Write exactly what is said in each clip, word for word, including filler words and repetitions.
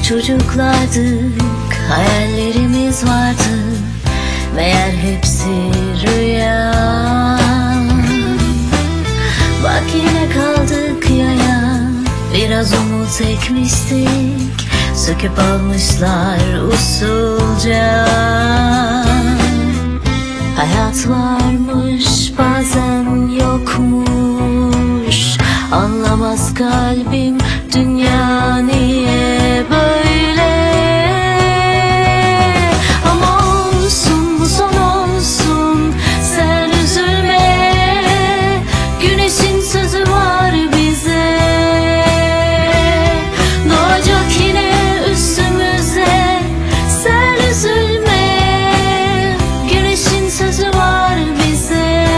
çocuklardık, hayallerimiz vardı, meğer hepsi rüya. Bak yine kaldık yaya, biraz umut ekmiştik, söküp almışlar usulca. Hayat varmış bazen yokmuş, anlamaz kalbim dünya niye böyle. Ama olsun bu son olsun, sen üzülme, güneşin sözü var bize. Doğacak yine üstümüze, sen üzülme, güneşin sözü var bize.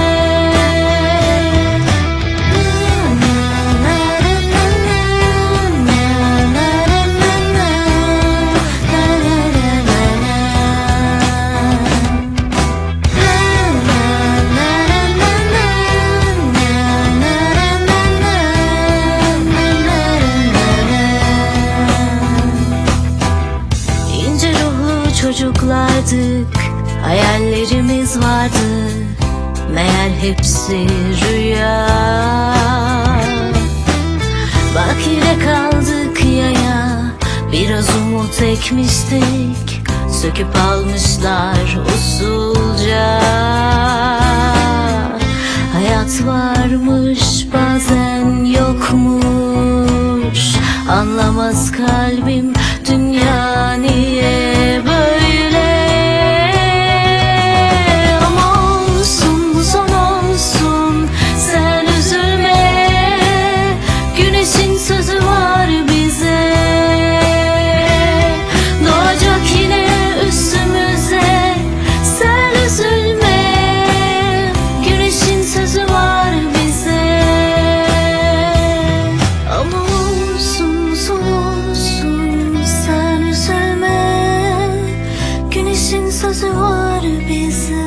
İnce ruhlu çocuklardık, hayallerimiz vardı, meğer hepsi rüya. Bak yine kaldık yaya, biraz umut ekmiştik, söküp almışlar usulca. Hayat varmış bazen yokmuş, anlamaz kalbim dünya niye böyle. Ama olsun bu son olsun, sen üzülme, güneşin sözü var bize. Doğacak yine üstümüze, sen üzülme, güneşin sözü var bize. Ama olsun son olsun, sen üzülme, güneşin sözü var bize.